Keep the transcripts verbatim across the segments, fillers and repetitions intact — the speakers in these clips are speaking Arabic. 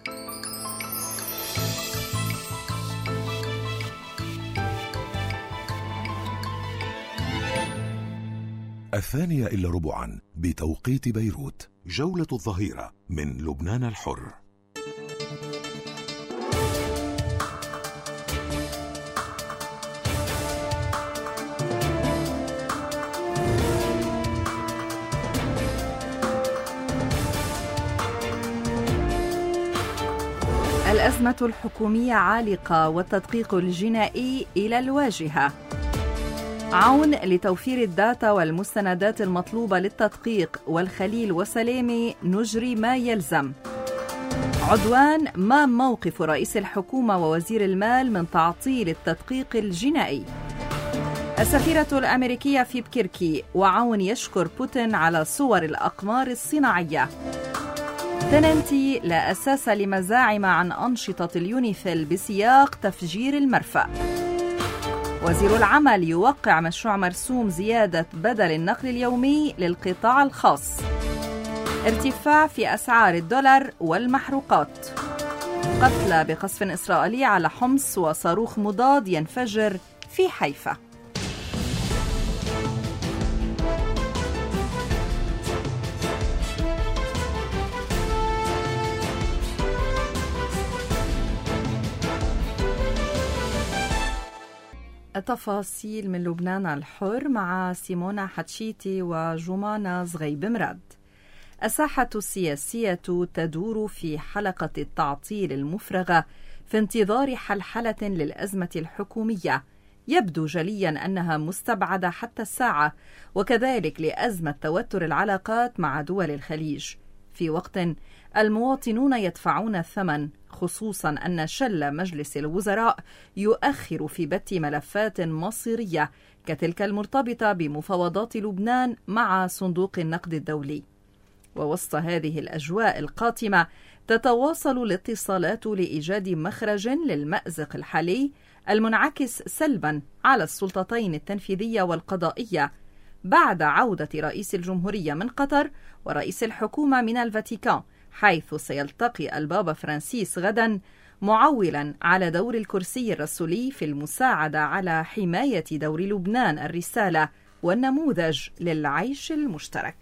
الثانية إلا ربعا بتوقيت بيروت، جولة الظهيرة من لبنان الحر. الأزمة الحكومية عالقة والتدقيق الجنائي إلى الواجهة. عون لتوفير الداتا والمستندات المطلوبة للتدقيق، والخليل وسلامة نجري ما يلزم. عدوان، ما موقف رئيس الحكومة ووزير المال من تعطيل التدقيق الجنائي؟ السفيرة الأمريكية في بكركي، وعون يشكر بوتين على صور الأقمار الصناعية. تننتي، لا أساس لمزاعم عن أنشطة اليونيفيل بسياق تفجير المرفأ. وزير العمل يوقع مشروع مرسوم زيادة بدل النقل اليومي للقطاع الخاص. ارتفاع في أسعار الدولار والمحروقات. قتلى بقصف إسرائيلي على حمص، وصاروخ مضاد ينفجر في حيفا. التفاصيل من لبنان الحر مع سيمونا حتشيتي وجمانة زغيب مراد. الساحة السياسية تدور في حلقة التعطيل المفرغة في انتظار حلحلة للأزمة الحكومية، يبدو جليا أنها مستبعدة حتى الساعة، وكذلك لأزمة توتر العلاقات مع دول الخليج، في وقت المواطنون يدفعون الثمن، خصوصا أن شل مجلس الوزراء يؤخر في بث ملفات مصيرية كتلك المرتبطة بمفاوضات لبنان مع صندوق النقد الدولي. ووسط هذه الأجواء القاتمة تتواصل الاتصالات لإيجاد مخرج للمأزق الحالي المنعكس سلبا على السلطتين التنفيذية والقضائية بعد عودة رئيس الجمهورية من قطر ورئيس الحكومة من الفاتيكان، حيث سيلتقي البابا فرانسيس غدا، معولا على دور الكرسي الرسولي في المساعدة على حماية دور لبنان الرسالة والنموذج للعيش المشترك.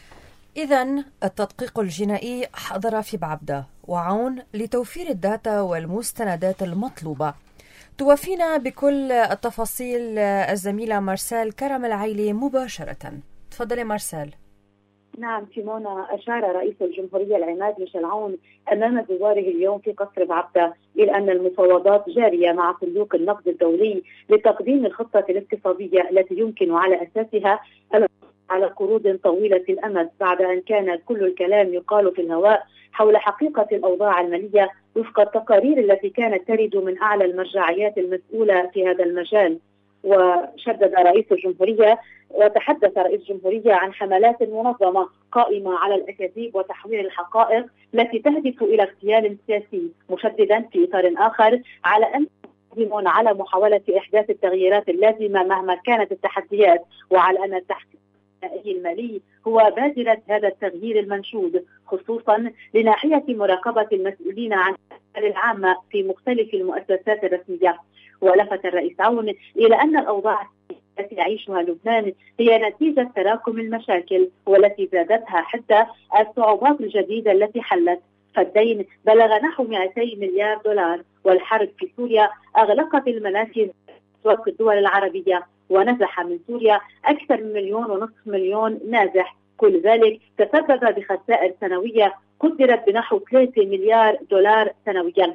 إذن التدقيق الجنائي حضر في بعبدة، وعون لتوفير الداتا والمستندات المطلوبة. توفينا بكل التفاصيل الزميلة مارسيل كرم العيلي مباشرة. تفضلي مارسيل. نعم سيمونا، أشار رئيس الجمهورية العماد ميشيل عون أمام زواره اليوم في قصر بعبدة إلى أن المفاوضات جارية مع صندوق النقد الدولي لتقديم الخطة الاقتصادية التي يمكن على أساسها على قروض طويلة الأمد، بعد أن كان كل الكلام يقال في الهواء حول حقيقة الأوضاع المالية وفق التقارير التي كانت ترد من أعلى المرجعيات المسؤولة في هذا المجال. وشدد رئيس الجمهورية وتحدث رئيس الجمهورية عن حملات منظمة قائمة على الأكاذيب وتحويل الحقائق التي تهدف إلى اغتيال سياسي، مشددا في إطار آخر على أن يقدمون على محاولة إحداث التغييرات اللازمة مهما كانت التحديات، وعلى أن التحقيق المالي هو بادرة هذا التغيير المنشود، خصوصا لناحية مراقبة المسؤولين عن الأموال العامة في مختلف المؤسسات الرسمية. ولفت الرئيس عون إلى أن الأوضاع التي يعيشها لبنان هي نتيجة تراكم المشاكل، والتي زادتها حتى الصعوبات الجديدة التي حلت، فالدين بلغ نحو مئتي مليار دولار، والحرب في سوريا أغلقت المنافذ وسط الدول العربية، ونزح من سوريا أكثر من مليون ونصف مليون نازح، كل ذلك تسبب بخسائر سنوية قدرت بنحو ثلاثة مليار دولار سنويا.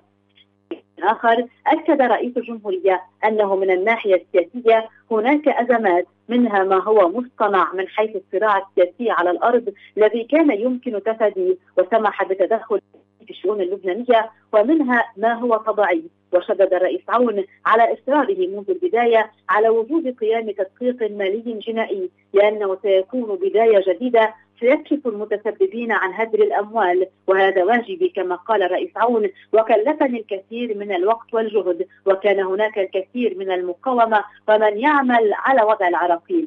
آخر، أكد رئيس الجمهورية أنه من الناحية السياسية هناك أزمات، منها ما هو مصطنع من حيث الصراع السياسي على الأرض الذي كان يمكن تفاديه وسمح بتدخل في الشؤون اللبنانية، ومنها ما هو طبيعي. وشدد الرئيس عون على إصراره منذ البداية على وجود قيام تدقيق مالي جنائي، لأنه سيكون بداية جديدة سيكشف المتسببين عن هدر الأموال، وهذا واجبي كما قال الرئيس عون، وكلفني الكثير من الوقت والجهد، وكان هناك الكثير من المقاومة ومن يعمل على وضع العراقيل.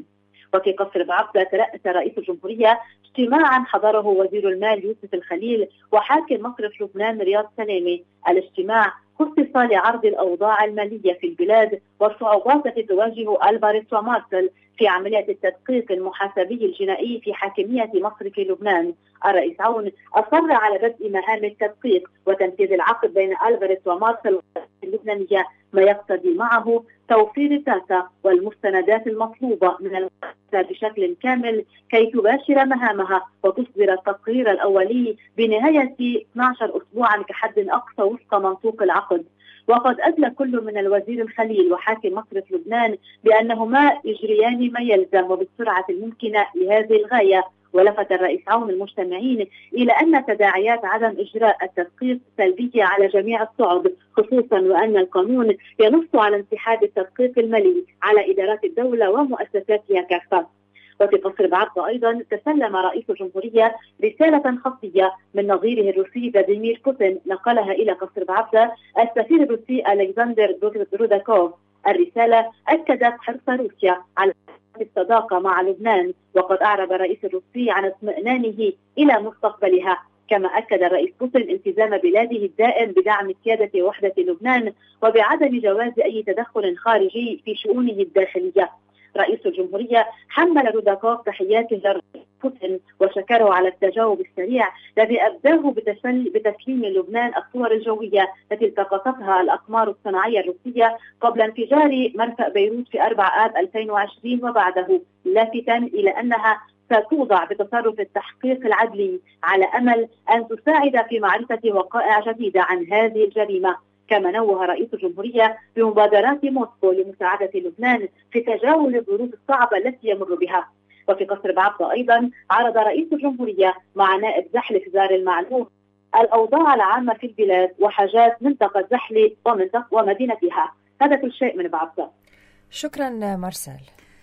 وفي قصر بعبدة ترأس رئيس الجمهورية اجتماعا حضره وزير المال يوسف الخليل وحاكم مصرف لبنان رياض سلامة. الاجتماع خصص لعرض الأوضاع المالية في البلاد والصعوبات التي تواجه ألفاريس ومارسل في عملية التدقيق المحاسبي الجنائي في حاكمية مصرف لبنان. الرئيس عون أصر على بدء مهام التدقيق وتنفيذ العقد بين ألفاريس ومارسل اللبنانية، ما يقتضي معه توفير الداتا والمستندات المطلوبة من المؤسسة بشكل كامل كي تباشر مهامها وتصدر التقرير الأولي بنهاية اثني عشر أسبوعا كحد أقصى وفق منطوق العقد. وقد أدلى كل من الوزير الخليل وحاكم مصرف لبنان بأنهما يجريان ما يلزم وبالسرعة الممكنة لهذه الغاية. ولفت الرئيس عون المجتمعين إلى أن تداعيات عدم إجراء التدقيق سلبية على جميع الصعد، خصوصا وأن القانون ينص على انسحاب التدقيق المالي على إدارات الدولة ومؤسساتها كافة. وفي قصر بعبدة أيضا تسلم رئيس الجمهورية رسالة خطية من نظيره الروسي فلاديمير بوتين، نقلها إلى قصر بعبدة السفير الروسي ألكسندر روداكوف. الرسالة أكدت حرص روسيا على الصداقة مع لبنان، وقد أعرب الرئيس الروسي عن اطمئنانه إلى مستقبلها. كما أكد الرئيس بوتين التزام بلاده الدائم بدعم سيادة وحدة لبنان وبعدم جواز أي تدخل خارجي في شؤونه الداخلية. رئيس الجمهورية حمل روداكوف تحياته للرئيس بوتين وشكره على التجاوب السريع الذي أبداه بتسليم لبنان الصور الجوية التي التقطتها الأقمار الصناعية الروسية قبل انفجار مرفأ بيروت في أربعة آب ألفين وعشرين وبعده، لافتا إلى أنها ستوضع بتصرف التحقيق العدلي على أمل أن تساعد في معرفة وقائع جديدة عن هذه الجريمة. كما نوه رئيس الجمهورية بمبادرات موسكو لمساعدة لبنان في تجاوز الظروف الصعبة التي يمر بها. وفي قصر بعبدة أيضا عرض رئيس الجمهورية مع نائب زحلة زار المعلوم الأوضاع العامة في البلاد وحاجات منطقة زحلة ومنطقة ومدينتها. هذا كل شيء من بعبدة. شكرا مارسيل.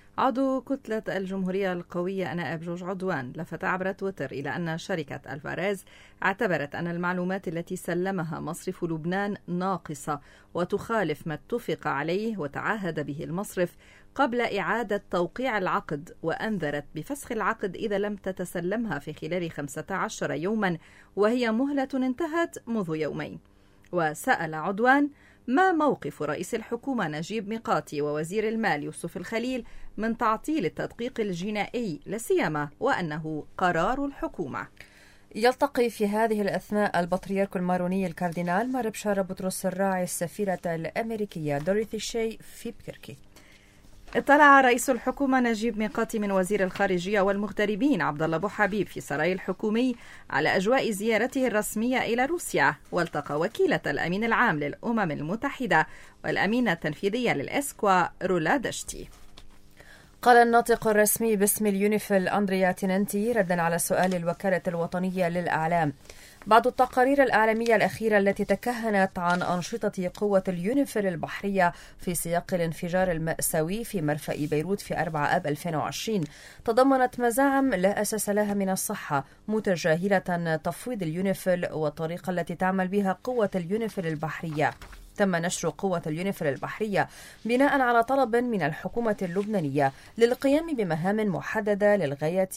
عضو كتلة الجمهورية القوية نائب جورج عدوان لفت عبر تويتر إلى أن شركة ألفاريز اعتبرت أن المعلومات التي سلمها مصرف لبنان ناقصة وتخالف ما اتفق عليه وتعهد به المصرف قبل إعادة توقيع العقد، وأنذرت بفسخ العقد إذا لم تتسلمها في خلال خمسة عشر يوما، وهي مهلة انتهت منذ يومين. وسأل عدوان ما موقف رئيس الحكومة نجيب ميقاتي ووزير المال يوسف الخليل من تعطيل التدقيق الجنائي، لاسيما وأنه قرار الحكومة. يلتقي في هذه الأثناء البطريرك الماروني الكاردينال مار بشارة بطرس الراعي السفيرة الأمريكية دوريثي شي في بكركي. اطلع رئيس الحكومة نجيب ميقاتي من وزير الخارجية والمغتربين عبد الله أبو حبيب في سراي الحكومي على أجواء زيارته الرسمية إلى روسيا، والتقى وكيلة الأمين العام للأمم المتحدة والأمينة التنفيذية للإسكوا رولا دشتي. قال الناطق الرسمي باسم اليونيفيل أندريا تيننتي ردا على سؤال الوكالة الوطنية للإعلام: بعض التقارير الإعلامية الأخيرة التي تكهنت عن أنشطة قوة اليونيفيل البحرية في سياق الانفجار المأساوي في مرفأ بيروت في أربعة آب ألفين وعشرين تضمنت مزاعم لا أساس لها من الصحة، متجاهلة تفويض اليونيفيل والطريقة التي تعمل بها قوة اليونيفيل البحرية. تم نشر قوة اليونيفيل البحرية بناء على طلب من الحكومة اللبنانية للقيام بمهام محددة للغاية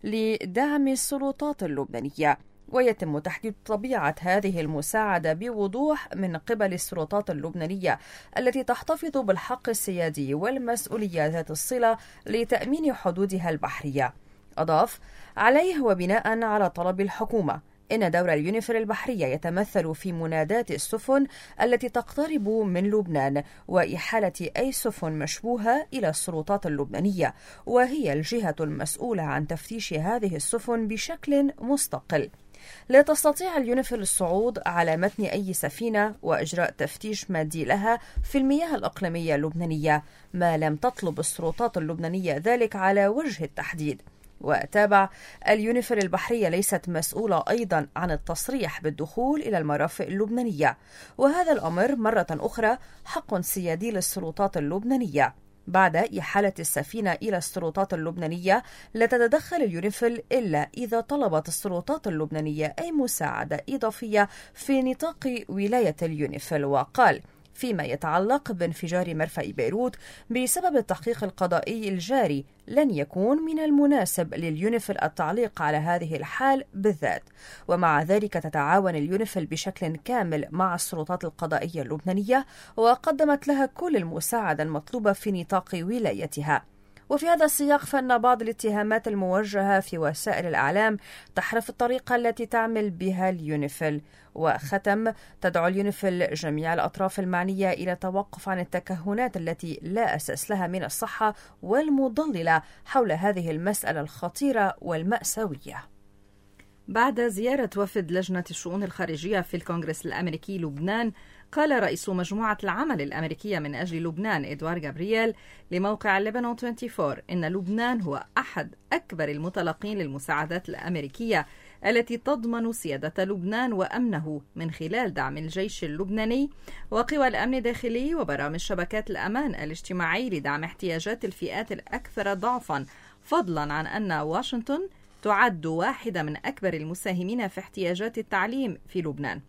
لدعم السلطات اللبنانية، ويتم تحديد طبيعة هذه المساعدة بوضوح من قبل السلطات اللبنانية التي تحتفظ بالحق السيادي والمسؤولية ذات الصلة لتأمين حدودها البحرية. أضاف: عليه وبناء على طلب الحكومة إن دور اليونيفيل البحرية يتمثل في مناداة السفن التي تقترب من لبنان وإحالة أي سفن مشبوهة إلى السلطات اللبنانية، وهي الجهة المسؤولة عن تفتيش هذه السفن بشكل مستقل. لا تستطيع اليونيفيل الصعود على متن أي سفينة وإجراء تفتيش مادي لها في المياه الإقليمية اللبنانية ما لم تطلب السلطات اللبنانية ذلك على وجه التحديد. وتابع: اليونيفيل البحرية ليست مسؤولة أيضا عن التصريح بالدخول إلى المرافق اللبنانية، وهذا الأمر مرة أخرى حق سيادي للسلطات اللبنانية. بعد إحالة السفينة إلى السلطات اللبنانية لا تتدخل اليونيفيل إلا إذا طلبت السلطات اللبنانية أي مساعدة إضافية في نطاق ولاية اليونيفيل. وقال: فيما يتعلق بانفجار مرفأ بيروت بسبب التحقيق القضائي الجاري، لن يكون من المناسب لليونيفيل التعليق على هذه الحال بالذات، ومع ذلك تتعاون اليونيفيل بشكل كامل مع السلطات القضائية اللبنانية وقدمت لها كل المساعدة المطلوبة في نطاق ولايتها. وفي هذا السياق فإن بعض الاتهامات الموجهة في وسائل الإعلام تحرف الطريقة التي تعمل بها اليونيفيل. وختم تدعو اليونيفيل جميع الأطراف المعنية إلى التوقف عن التكهنات التي لا أساس لها من الصحة والمضللة حول هذه المسألة الخطيرة والمأساوية. بعد زيارة وفد لجنة الشؤون الخارجية في الكونغرس الأمريكي لبنان، قال رئيس مجموعة العمل الأمريكية من أجل لبنان إدوار جابرييل لموقع لبنان أربعة وعشرين إن لبنان هو أحد أكبر المتلقين للمساعدات الأمريكية التي تضمن سيادة لبنان وأمنه من خلال دعم الجيش اللبناني وقوى الأمن الداخلي وبرامج شبكات الأمان الاجتماعي لدعم احتياجات الفئات الأكثر ضعفا، فضلا عن أن واشنطن تعد واحدة من أكبر المساهمين في احتياجات التعليم في لبنان.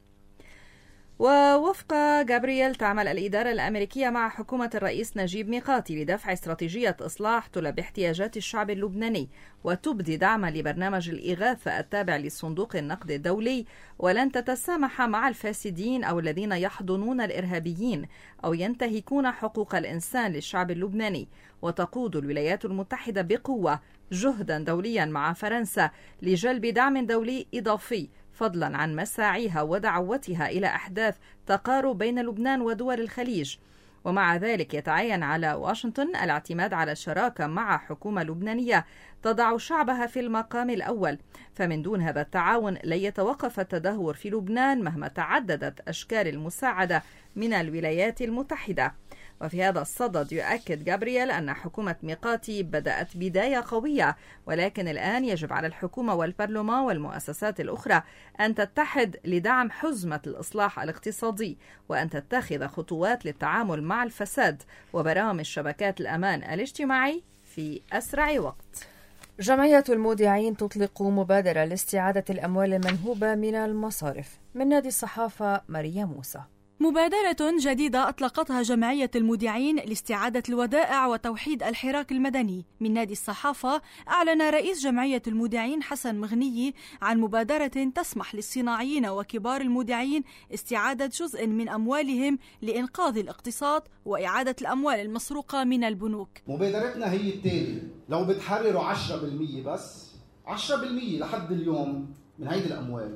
ووفق جابرييل تعمل الإدارة الأمريكية مع حكومة الرئيس نجيب ميقاتي لدفع استراتيجية إصلاح تلبي احتياجات الشعب اللبناني وتبدي دعما لبرنامج الإغاثة التابع لصندوق النقد الدولي، ولن تتسامح مع الفاسدين أو الذين يحضنون الإرهابيين أو ينتهكون حقوق الإنسان للشعب اللبناني. وتقود الولايات المتحدة بقوة جهدا دوليا مع فرنسا لجلب دعم دولي إضافي، فضلا عن مساعيها ودعوتها إلى أحداث تقارب بين لبنان ودول الخليج. ومع ذلك يتعين على واشنطن الاعتماد على شراكة مع حكومة لبنانية تضع شعبها في المقام الأول، فمن دون هذا التعاون لن يتوقف التدهور في لبنان مهما تعددت أشكال المساعدة من الولايات المتحدة. وفي هذا الصدد يؤكد جابرييل أن حكومة ميقاتي بدأت بداية قوية، ولكن الآن يجب على الحكومة والبرلمان والمؤسسات الأخرى أن تتحد لدعم حزمة الإصلاح الاقتصادي وأن تتخذ خطوات للتعامل مع الفساد وبرامج شبكات الأمان الاجتماعي في أسرع وقت. جمعية المودعين تطلق مبادرة لاستعادة الأموال المنهوبة من المصارف. من نادي الصحافة ماريا موسى. مبادرة جديدة أطلقتها جمعية المودعين لاستعادة الودائع وتوحيد الحراك المدني. من نادي الصحافة أعلن رئيس جمعية المودعين حسن مغني عن مبادرة تسمح للصناعيين وكبار المودعين استعادة جزء من أموالهم لإنقاذ الاقتصاد وإعادة الأموال المسروقة من البنوك. مبادرتنا هي التالي: لو بتحرروا عشرة بالمية بس عشرة بالمية لحد اليوم من هيدي الأموال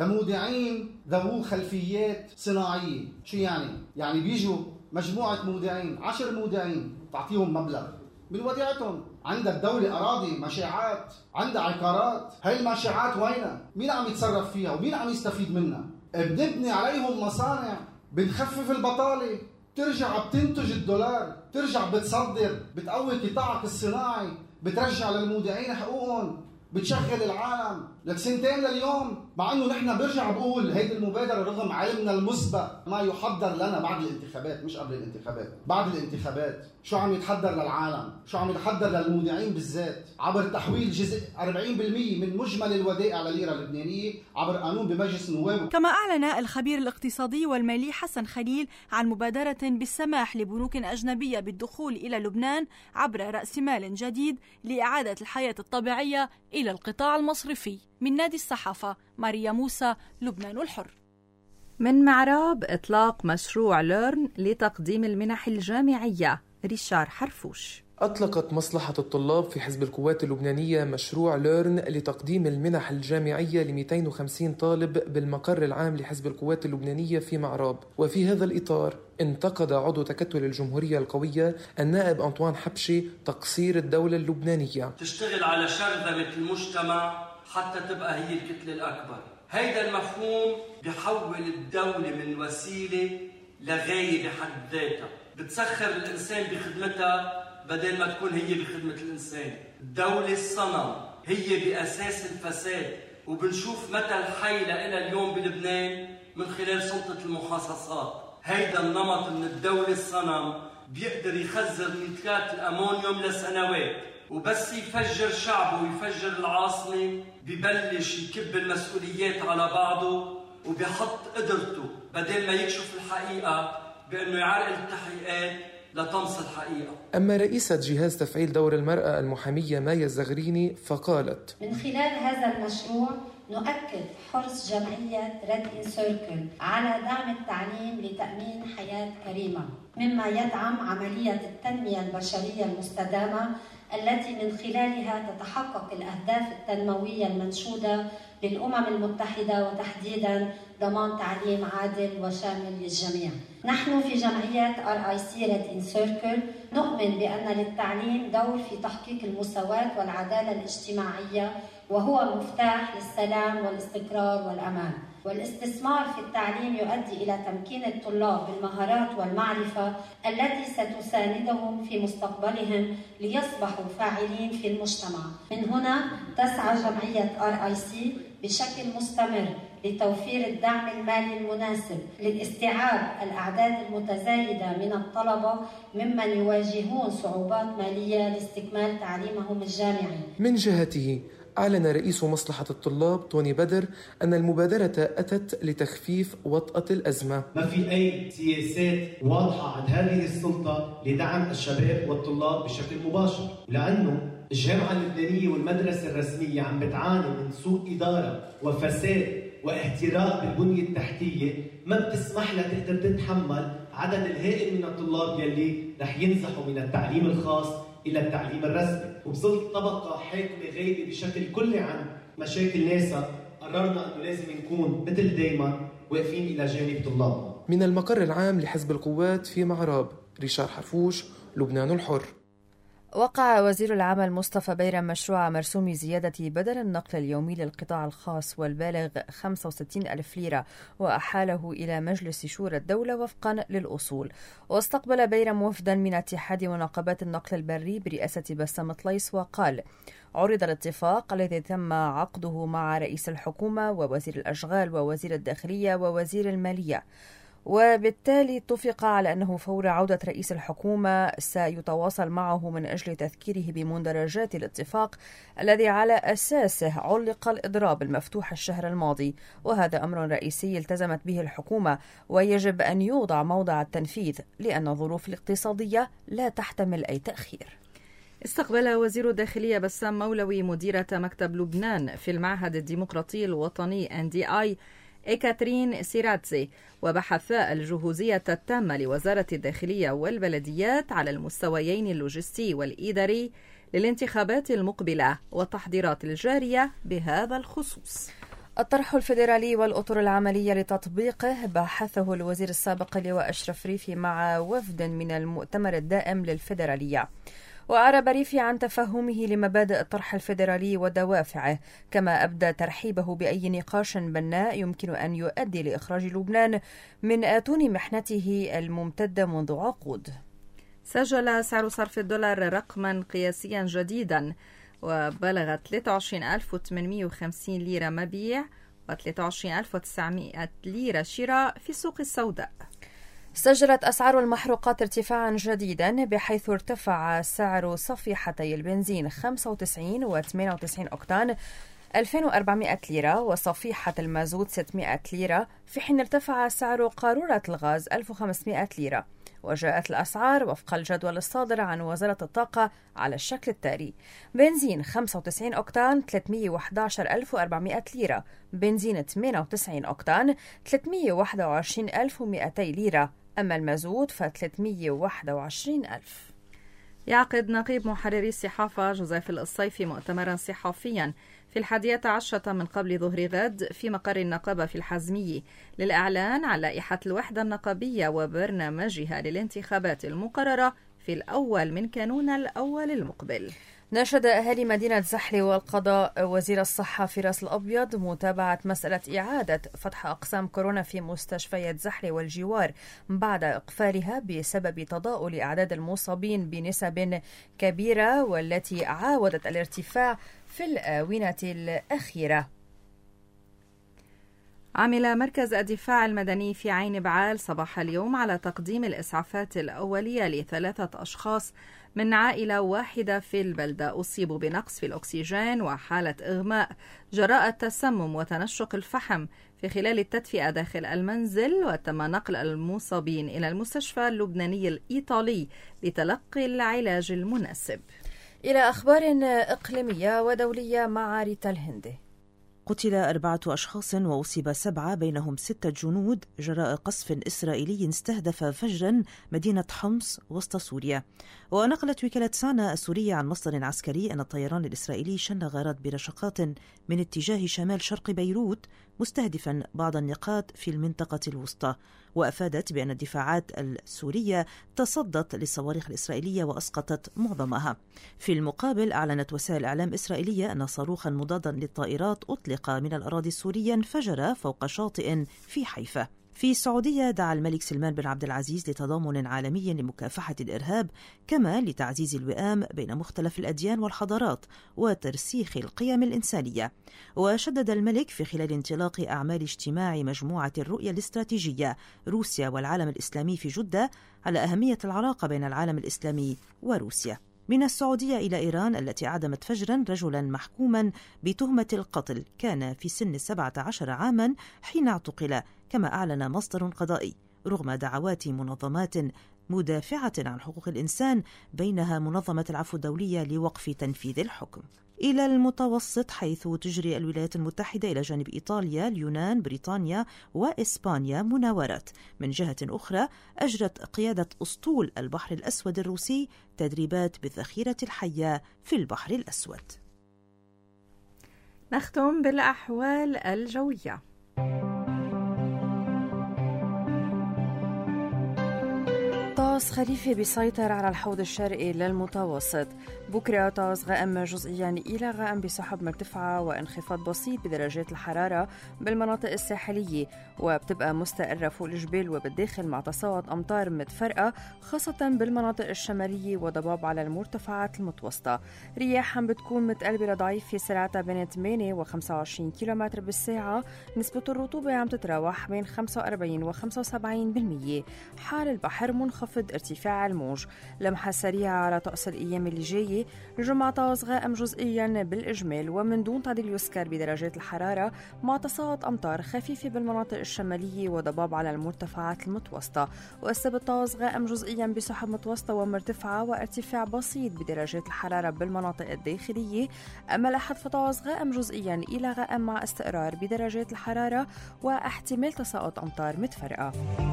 لمودعين ذو خلفيات صناعية. شو يعني؟ يعني بيجوا مجموعة مودعين، عشر مودعين، تعطيهم مبلغ من وديعتهم. عندك دولة أراضي، مشاعات، عندها عقارات، هاي المشاعات وينها؟ مين عم يتصرف فيها ومين عم يستفيد منها؟ بنبني عليهم مصانع، بنخفف البطالة، ترجع بتنتج الدولار، ترجع بتصدر، بتقوي قطاعك الصناعي، بترجع للمودعين حقوقهم، بتشغل العالم لك سنتين لليوم. مع انه نحن برجع بقول هيدي المبادره رغم علمنا المسبق ما يحضر لنا بعد الانتخابات، مش قبل الانتخابات، بعد الانتخابات شو عم يتحضر للعالم، شو عم يتحضر للمودعين بالذات، عبر تحويل جزء أربعين بالمية من مجمل الودائع لليره اللبنانيه عبر قانون بمجلس النواب. كما اعلن الخبير الاقتصادي والمالي حسن خليل عن مبادره بالسماح لبنوك اجنبيه بالدخول الى لبنان عبر راس مال جديد لاعاده الحياه الطبيعيه الى القطاع المصرفي. من نادي الصحافة ماريا موسى، لبنان الحر. من معراب إطلاق مشروع ليرن لتقديم المنح الجامعية، ريشار حرفوش. أطلقت مصلحة الطلاب في حزب القوات اللبنانية مشروع ليرن لتقديم المنح الجامعية ل مئتين وخمسين طالب بالمقر العام لحزب القوات اللبنانية في معراب. وفي هذا الإطار انتقد عضو تكتل الجمهورية القوية النائب أنطوان حبشي تقصير الدولة اللبنانية. تشتغل على شرذمة المجتمع حتى تبقى هي الكتلة الأكبر. هيدا المفهوم بيحول الدولة من وسيلة لغاية بحد ذاتها، بتسخر الإنسان بخدمتها بدل ما تكون هي بخدمة الإنسان. الدولة الصنم هي بأساس الفساد، وبنشوف مثل حي لها اليوم بلبنان من خلال سلطة المخصصات. هيدا النمط من الدولة الصنم بيقدر يخزر نترات الأمونيوم لسنوات، وبس يفجر شعبه ويفجر العاصمة ببلش يكب المسؤوليات على بعضه وبيحط قدرته بدل ما يكشف الحقيقة بأنه يعرقل التحقيقات لتمس الحقيقة. أما رئيسة جهاز تفعيل دور المرأة المحامية مايا الزغريني فقالت: من خلال هذا المشروع نؤكد حرص جمعية ريد إن سيركل على دعم التعليم لتأمين حياة كريمة، مما يدعم عملية التنمية البشرية المستدامة التي من خلالها تتحقق الأهداف التنموية المنشودة للأمم المتحدة، وتحديداً ضمان تعليم عادل وشامل للجميع. نحن في جمعية آر آي سي ريد إن سيركل نؤمن بأن للتعليم دور في تحقيق المساواة والعدالة الاجتماعية، وهو مفتاح للسلام والاستقرار والأمان. والاستثمار في التعليم يؤدي إلى تمكين الطلاب بالمهارات والمعرفة التي ستساندهم في مستقبلهم ليصبحوا فاعلين في المجتمع. من هنا تسعى جمعية آر آي سي بشكل مستمر لتوفير الدعم المالي المناسب لاستيعاب الأعداد المتزايدة من الطلبة ممن يواجهون صعوبات مالية لاستكمال تعليمهم الجامعي. من جهته أعلن رئيس مصلحة الطلاب توني بدر أن المبادرة أتت لتخفيف وطأة الأزمة. ما في أي سياسات واضحة عند هذه السلطة لدعم الشباب والطلاب بشكل مباشر، لأنه الجامعة اللبنانية والمدرسة الرسمية عم بتعاني من سوء إدارة وفساد واهتراء بالبنية التحتية ما بتسمح لها تقدر تتحمل عدد الهائل من الطلاب يلي رح ينزحوا من التعليم الخاص إلى التعليم الرسمي. وبظل طبقة حاكمة غايبة بشكل كلي عن مشاكل ناسا، قررنا أنه لازم نكون مثل دايما واقفين إلى جانب طلابنا. من المقر العام لحزب القوات في معراب، ريشار حرفوش، لبنان الحر. وقع وزير العمل مصطفى بيرم مشروع مرسوم زيادة بدل النقل اليومي للقطاع الخاص والبالغ خمسة وستين ألف ليرة، وأحاله إلى مجلس شورى الدولة وفقا للأصول. واستقبل بيرم وفدا من اتحاد ونقابات النقل البري برئاسة بسام طليس، وقال: عرض الاتفاق الذي تم عقده مع رئيس الحكومة ووزير الأشغال ووزير الداخلية ووزير المالية، وبالتالي اتفق على أنه فور عودة رئيس الحكومة سيتواصل معه من أجل تذكيره بمندرجات الاتفاق الذي على أساسه علق الإضراب المفتوح الشهر الماضي، وهذا أمر رئيسي التزمت به الحكومة ويجب أن يوضع موضع التنفيذ لأن الظروف الاقتصادية لا تحتمل أي تأخير. استقبل وزير الداخلية بسام مولوي مديرة مكتب لبنان في المعهد الديمقراطي الوطني إن دي آي إيكاترين سيراتزي، وبحثا الجهوزية التامة لوزارة الداخلية والبلديات على المستويين اللوجستي والإداري للانتخابات المقبلة والتحضيرات الجارية بهذا الخصوص. الطرح الفيدرالي والأطر العملية لتطبيقه بحثه الوزير السابق لواء أشرف ريفي مع وفد من المؤتمر الدائم للفيدرالية، وأعرب ريفي عن تفهمه لمبادئ الطرح الفيدرالي ودوافعه، كما أبدى ترحيبه بأي نقاش بناء يمكن أن يؤدي لإخراج لبنان من آتون محنته الممتدة منذ عقود. سجل سعر صرف الدولار رقما قياسيا جديدا وبلغ ثلاثة وعشرين ألف وثمانمئة وخمسين ليرة مبيع و ثلاثة وعشرين ألف وتسعمئة ليرة شراء في السوق السوداء. سجلت أسعار المحروقات ارتفاعا جديدا، بحيث ارتفع سعر صفيحتي البنزين خمسة وتسعين و ثمانية وتسعين أوكتان ألفين وأربعمئة ليرة، وصفيحة المازوت ستمئة ليرة، في حين ارتفع سعر قارورة الغاز ألف وخمسمئة ليرة. وجاءت الأسعار وفق الجدول الصادر عن وزارة الطاقة على الشكل التالي: بنزين خمسة وتسعين أوكتان ثلاثمئة وأحد عشر ألف وأربعمئة ليرة، بنزين ثمانية وتسعين أوكتان ثلاثمئة وواحد وعشرين ألف ومئتين ليرة، أما المازوت فثلاثمئة وواحد وعشرين ألف. يعقد نقيب محرري الصحافة جوزيف القصيفي مؤتمرا صحفيا في الحادية عشرة من قبل ظهر غد في مقر النقابة في الحزمية للإعلان عن لائحة الوحدة النقابية وبرنامجها للانتخابات المقررة في الأول من كانون الأول المقبل. ناشد أهالي مدينة زحلي والقضاء وزير الصحة فراس الأبيض متابعة مسألة إعادة فتح أقسام كورونا في مستشفيات زحلي والجوار بعد إقفالها بسبب تضاؤل أعداد المصابين بنسب كبيرة، والتي عاودت الارتفاع في الآونة الأخيرة. عمل مركز الدفاع المدني في عين بعال صباح اليوم على تقديم الإسعافات الأولية لثلاثة أشخاص من عائلة واحدة في البلدة أصيبوا بنقص في الأكسجين وحالة إغماء جراء التسمم وتنشق الفحم في خلال التدفئة داخل المنزل، وتم نقل المصابين إلى المستشفى اللبناني الإيطالي لتلقي العلاج المناسب. إلى أخبار إقليمية ودولية مع ريتا الهندي. قتل أربعة أشخاص وأصيب سبعة بينهم ستة جنود جراء قصف إسرائيلي استهدف فجرا مدينة حمص وسط سوريا. ونقلت وكالة سانا السورية عن مصدر عسكري أن الطيران الإسرائيلي شن غارات برشقات من اتجاه شمال شرق بيروت مستهدفا بعض النقاط في المنطقة الوسطى، وأفادت بأن الدفاعات السورية تصدت للصواريخ الإسرائيلية وأسقطت معظمها. في المقابل أعلنت وسائل إعلام إسرائيلية أن صاروخا مضادا للطائرات أطلق من الأراضي السورية انفجر فوق شاطئ في حيفا. في السعودية دعا الملك سلمان بن عبد العزيز لتضامن عالمي لمكافحة الإرهاب، كما لتعزيز الوئام بين مختلف الأديان والحضارات وترسيخ القيم الإنسانية. وشدد الملك في خلال انطلاق أعمال اجتماع مجموعة الرؤية الاستراتيجية روسيا والعالم الإسلامي في جدة على أهمية العلاقة بين العالم الإسلامي وروسيا. من السعودية إلى إيران التي أعدمت فجرا رجلا محكوما بتهمة القتل كان في سن سبعة عشر عاما حين اعتقل، كما أعلن مصدر قضائي، رغم دعوات منظمات مدافعة عن حقوق الإنسان بينها منظمة العفو الدولية لوقف تنفيذ الحكم. إلى المتوسط، حيث تجري الولايات المتحدة إلى جانب إيطاليا، اليونان، بريطانيا وإسبانيا مناورات. من جهة أخرى، أجرت قيادة أسطول البحر الأسود الروسي تدريبات بالذخيرة الحية في البحر الأسود. نختم بالأحوال الجوية. طقس خريفي بيسيطر على الحوض الشرقي للمتوسط. بكرة طقس غائم جزئيا إلى غائم بسحب مرتفعة وانخفاض بسيط بدرجات الحرارة بالمناطق الساحلية، وبتبقى مستقرة فوق الجبال وبالداخل مع تصاعد أمطار متفرقة خاصة بالمناطق الشمالية وضباب على المرتفعات المتوسطة. رياح عم بتكون متقلبة لضعيفة سرعتها بين ثمانية وخمسة وعشرين كيلومتر بالساعة. نسبة الرطوبة عم تتراوح بين خمسة وأربعين وخمسة وسبعين بالمية. حال البحر منخفض ارتفاع الموج. لمحة سريعة على طقس الأيام اللي جاية. الجمعة طقس غائم جزئيا بالإجمال ومن دون تعديل يسكر بدرجات الحرارة مع تصاعد أمطار خفيفة بالمناطق الشمالية وضباب على المرتفعات المتوسطة. والسبت طقس غائم جزئيا بسحب متوسطة ومرتفعة وارتفاع بسيط بدرجات الحرارة بالمناطق الداخلية. أما الأحد فطقس غائم جزئيا إلى غائم مع استقرار بدرجات الحرارة واحتمال تساقط أمطار متفرقة.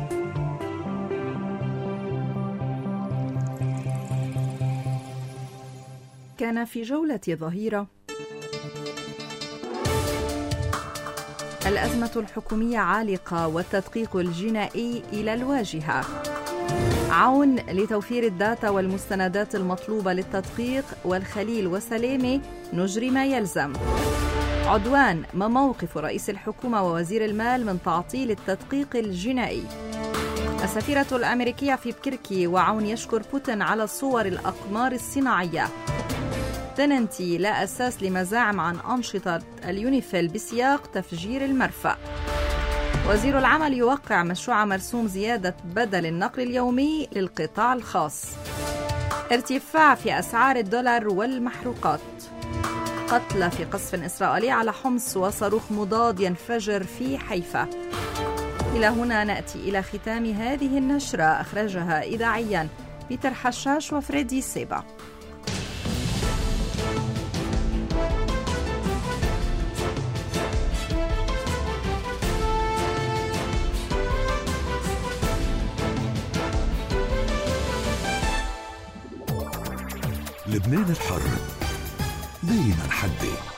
كان في جولة ظهيرة الأزمة الحكومية عالقة والتدقيق الجنائي إلى الواجهة. عون لتوفير الداتا والمستندات المطلوبة للتدقيق، والخليل وسلامة نجري ما يلزم. عدوان، ما موقف رئيس الحكومة ووزير المال من تعطيل التدقيق الجنائي؟ السفيرة الأمريكية في بكركي، وعون يشكر بوتين على صور الأقمار الصناعية. تننتي، لا أساس لمزاعم عن أنشطة اليونيفيل بسياق تفجير المرفأ. وزير العمل يوقع مشروع مرسوم زيادة بدل النقل اليومي للقطاع الخاص. ارتفاع في أسعار الدولار والمحروقات. قتلى في قصف إسرائيلي على حمص وصاروخ مضاد ينفجر في حيفا. إلى هنا نأتي إلى ختام هذه النشرة، أخرجها إذاعيا بيتر حشاش وفريدي سيبا. لبنان الحر دايما حدي.